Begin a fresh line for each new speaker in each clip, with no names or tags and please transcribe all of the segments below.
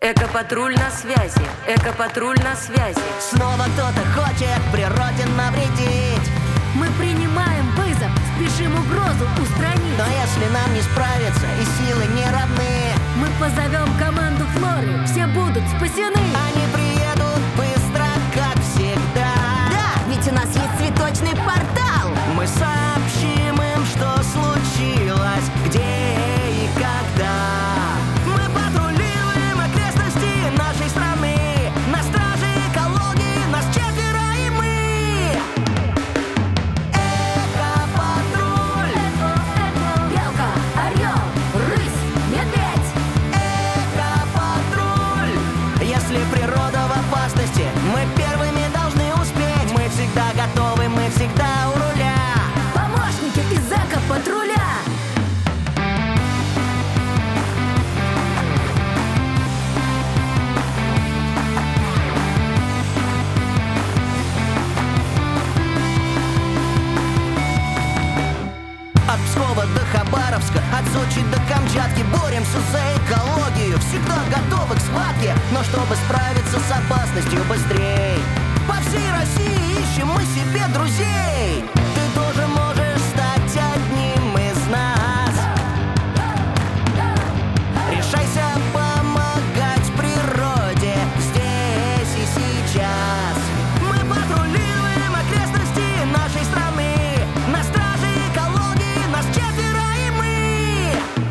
Экопатруль на связи, экопатруль на связи.
Снова кто-то хочет природе навредить.
Мы принимаем вызов, спешим угрозу устранить.
Но если нам не справиться и силы не равны,
мы позовем команду Флоры, все будут спасены.
Они приедут быстро, как всегда.
Да, ведь у нас есть цветочный портал.
Мы сообщим им, что случилось, где и когда. Мы патрулируем окрестности нашей страны. На страже экологии нас четверо и мы. Экопатруль.
Белка, орел, рысь, медведь.
Экопатруль. Если природа в опасности, мы первыми должны успеть. Мы всегда готовы, мы всегда у руля.
Помощники из экопатруля.
От Пскова до Хабаровска, от Сочи до Камчатки боремся за экологию, всегда готовы к схватке. Но чтобы справиться с опасностью быстрей, по всей России ищем мы себе друзей. Ты тоже можешь стать одним из нас. Решайся помогать природе здесь и сейчас. Мы патрулируем окрестности нашей страны. На страже экологии нас четверо и мы.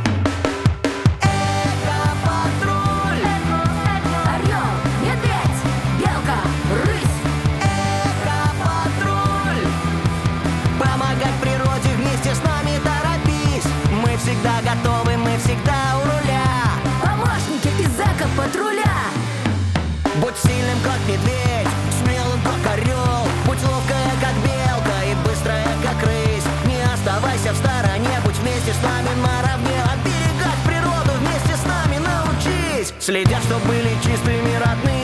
Экопатруль.
Орел, медведь, белка, рысь.
Экопатруль. Помогать природе вместе с нами торопись. Мы всегда готовы, мы всегда у руля.
Помощники из экопатруля.
Будь сильным, как медведь, смелым, как орел. Будь ловкая, как белка, и быстрая, как рысь. Не оставайся в стороне, будь вместе с нами наравне. Оберегать природу вместе с нами научись. Следя, чтоб были чистыми родные